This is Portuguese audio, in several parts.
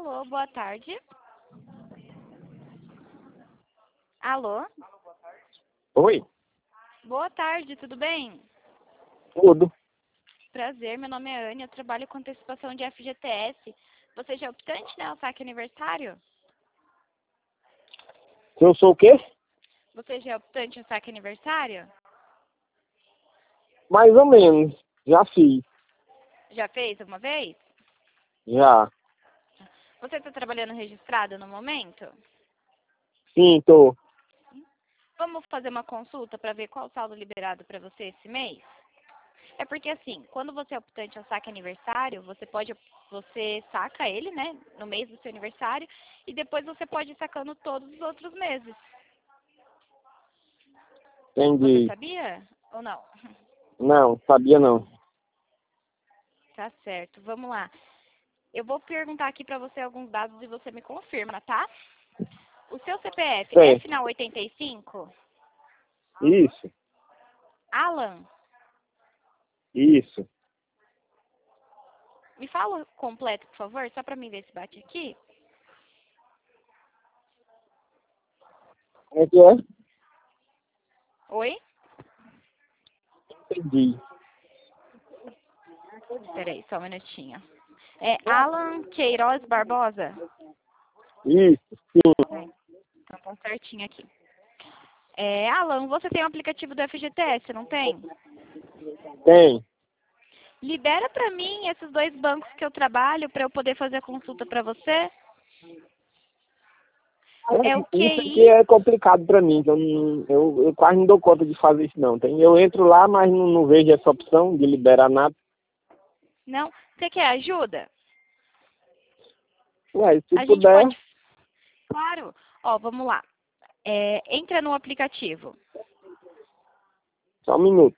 Alô, boa tarde. Alô? Oi, Boa tarde, tudo bem? tudo. Prazer, meu nome é Anne, eu trabalho com antecipação de FGTS. Você já é optante, né, ao saque aniversário? Se eu sou o quê? Você já é optante ao saque aniversário? Mais ou menos. Já fiz. Já fez alguma vez? Já. Você está trabalhando registrado no momento? Sim, tô. Vamos fazer uma consulta para ver qual saldo liberado para você esse mês? É porque assim, quando você é optante ao saque aniversário, você saca ele, né, no mês do seu aniversário, e depois você pode ir sacando todos os outros meses. Você Entendi. sabia ou não? Não, sabia não. Tá certo, vamos lá. Eu vou perguntar aqui para você alguns dados e você me confirma, tá? O seu CPF é Certo. final 85? Isso, Alan, isso. me fala o completo, por favor, só para mim ver se bate aqui. Como é que é? Oi? Entendi. Peraí, só um minutinho. É Alan Queiroz Barbosa? Isso, sim, É, então tá certinho aqui. Alan, você tem o aplicativo do FGTS, não tem? tem. Libera pra mim esses dois bancos que eu trabalho para eu poder fazer a consulta para você. É o Isso aqui QI. é complicado pra mim, que eu quase não dou conta de fazer isso não. Eu entro lá, mas não vejo essa opção de liberar nada. Não? Você quer ajuda? Ué, se A gente puder, pode. Claro. Ó, vamos lá. Entra no aplicativo. só um minuto.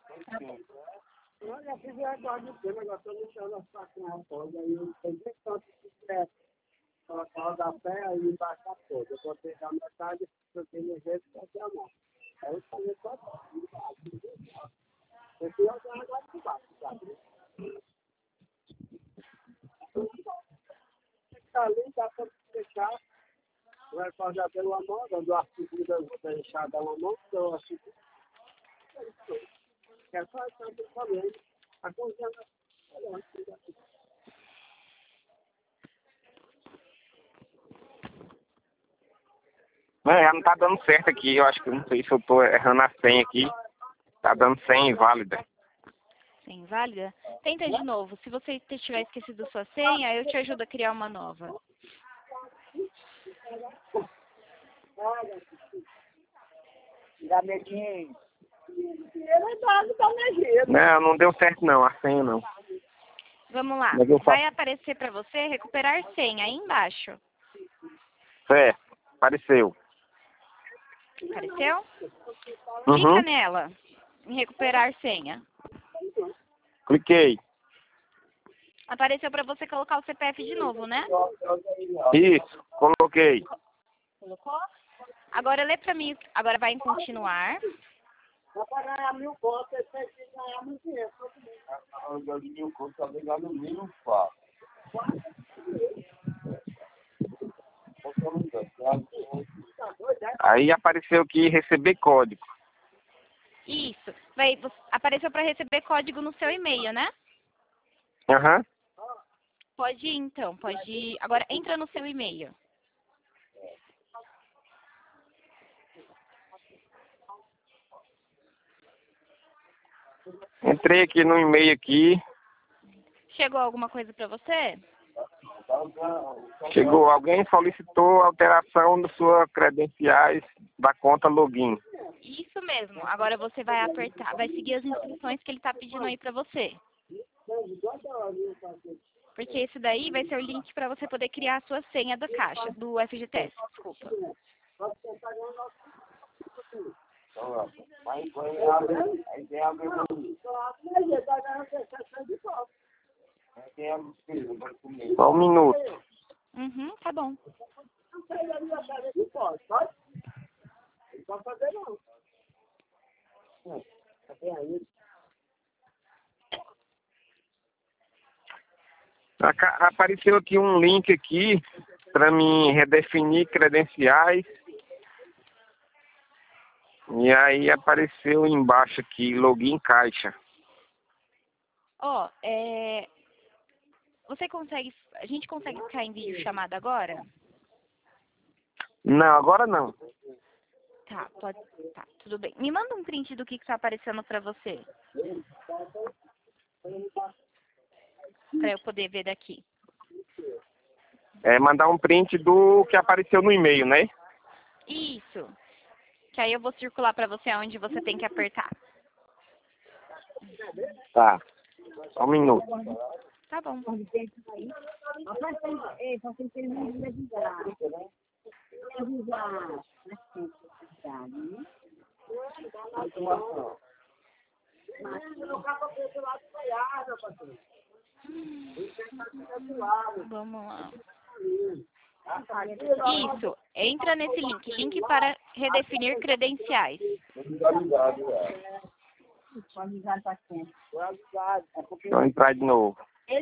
Já não tá dando certo aqui, eu acho que não sei se eu tô errando a senha aqui. Tá dando senha inválida. Sim, válida? Tenta de novo. Se você tiver esquecido sua senha, eu te ajudo a criar uma nova. Não, não deu certo não, a senha não. Vamos lá. Como é que eu Vai faço? aparecer para você recuperar senha aí embaixo. Certo, apareceu. Apareceu? Clica Uhum, nela em recuperar senha. cliquei. Apareceu para você colocar o CPF de novo, né? Isso, coloquei. Colocou? Agora lê para mim. Agora vai em continuar. Aí apareceu aqui receber código. Isso. Apareceu para receber código no seu e-mail, né? Aham. Pode ir, então. Pode ir. Agora entra no seu e-mail. Entrei aqui no e-mail aqui. Chegou alguma coisa para você? Chegou, alguém solicitou alteração das suas credenciais da conta login. Isso mesmo. Agora você vai apertar, vai seguir as instruções que ele está pedindo aí para você. Porque esse daí vai ser o link para você poder criar a sua senha da caixa, do FGTS, desculpa. Só um minuto. Uhum, tá bom. Apareceu aqui um link aqui para mim redefinir credenciais. E aí apareceu embaixo aqui, login caixa. Ó, a gente consegue ficar em vídeo chamada agora? Não, agora não. Tá, tá, tudo bem. Me manda um print do que tá aparecendo pra você. Pra eu poder ver daqui. Mandar um print do que apareceu no e-mail, né? Isso. Que aí eu vou circular pra você onde você tem que apertar. Tá. Só um minuto. Tá bom. Vamos lá. Isso. Entra nesse link. Link para redefinir credenciais. Vou entrar de novo.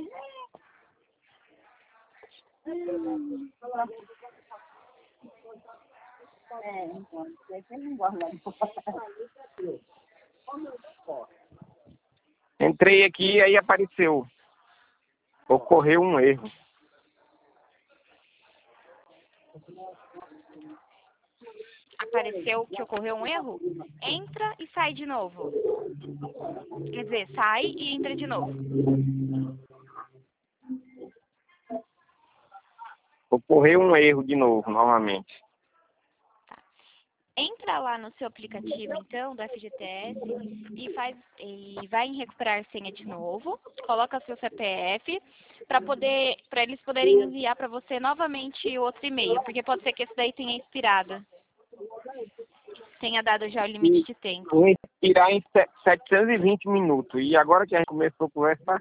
Entrei aqui e aí apareceu. Ocorreu um erro. Apareceu que ocorreu um erro? Entra e sai de novo. Quer dizer, sai e entra de novo. Ocorreu um erro de novo, novamente. Tá. Entra lá no seu aplicativo, então, do FGTS e vai em recuperar senha de novo. Coloca seu CPF para eles poderem enviar para você novamente outro e-mail, porque pode ser que esse daí tenha expirado. Tenha dado já o limite de tempo. Vou expirar em 720 minutos. E agora que a gente começou a conversar?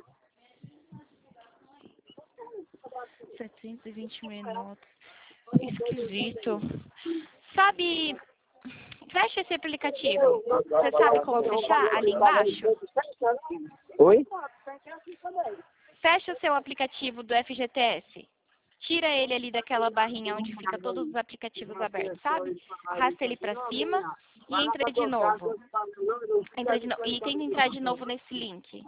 720 minutos. Esquisito. Sabe, fecha esse aplicativo. Você sabe como fechar ali embaixo? Oi? Fecha o seu aplicativo do FGTS. Tira ele ali daquela barrinha onde fica todos os aplicativos abertos, sabe? Arrasta ele para cima e entra de novo. E tenta entrar de novo nesse link.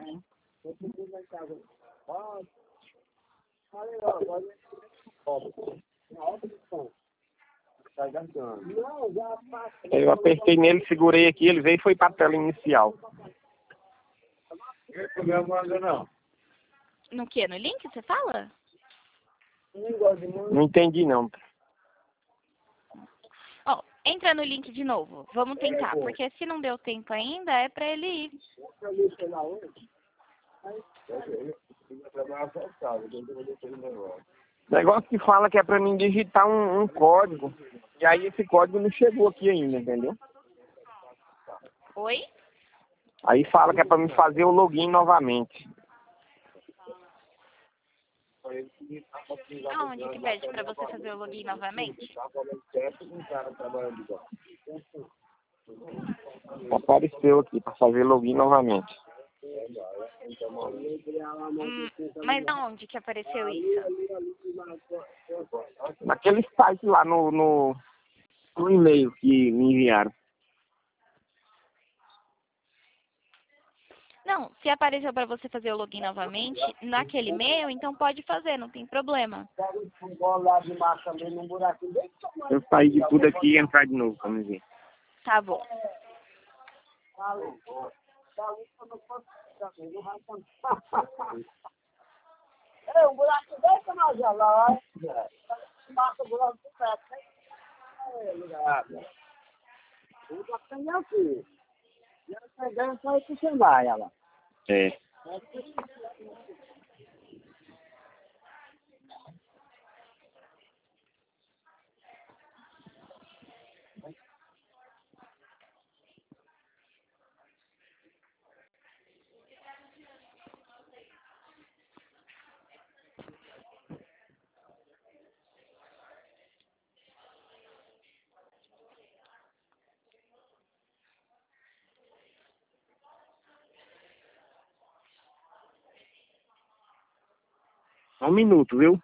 Eu apertei nele, segurei aqui, ele veio e foi para a tela inicial. No que? No link, você fala? Não entendi, não. Ó, entra no link de novo. Vamos tentar, porque se não deu tempo ainda, é para ele ir. Negócio que fala que é para mim digitar um código. E aí esse código não chegou aqui ainda, entendeu? Oi? Aí fala que é para me fazer o login novamente. Aonde que pede para você fazer o login novamente? Apareceu aqui para fazer login novamente. Mas aonde que apareceu isso? Naquele site lá no e-mail que me enviaram. Não, se apareceu para você fazer o login novamente naquele e-mail, então pode fazer, não tem problema. Eu saí de tudo aqui e entrar de novo, vamos ver. Tá bom. Um buraco desse na gelada. Mata o buraco do pé. O bacana é aqui. E ela pegando só ir pro vai, ela. É. Só um minuto, viu?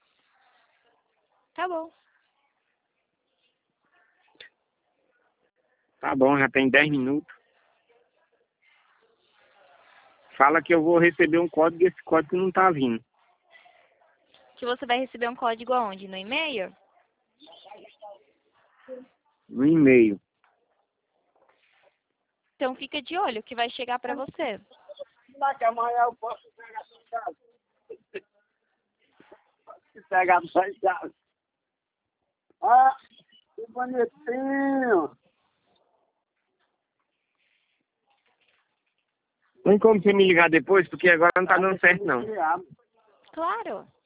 Tá bom. Tá bom, já tem 10 minutos. Fala que eu vou receber um código e esse código não tá vindo. Que você vai receber um código aonde? No e-mail? No e-mail. Então fica de olho que vai chegar pra você. Lá que amanhã eu posso pegar a sua casa. Pegar a sua casa. Ah, que bonitinho. Tem como você me ligar depois? Porque agora não tá dando certo, não. Claro.